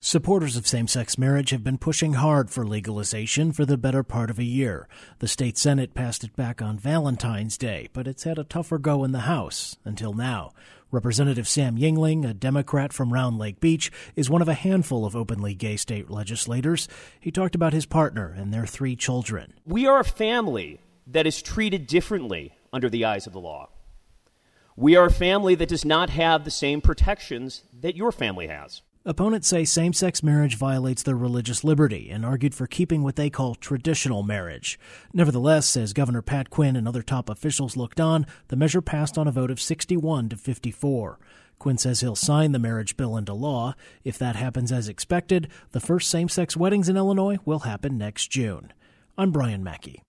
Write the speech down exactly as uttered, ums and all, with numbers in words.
Supporters of same-sex marriage have been pushing hard for legalization for the better part of a year. The state Senate passed it back on Valentine's Day, but it's had a tougher go in the House until now. Representative Sam Yingling, a Democrat from Round Lake Beach, is one of a handful of openly gay state legislators. He talked about his partner and their three children. We are a family that is treated differently under the eyes of the law. We are a family that does not have the same protections that your family has. Opponents say same-sex marriage violates their religious liberty and argued for keeping what they call traditional marriage. Nevertheless, as Governor Pat Quinn and other top officials looked on, the measure passed on a vote of sixty-one to fifty-four. Quinn says he'll sign the marriage bill into law. If that happens as expected, the first same-sex weddings in Illinois will happen next June. I'm Brian Mackey.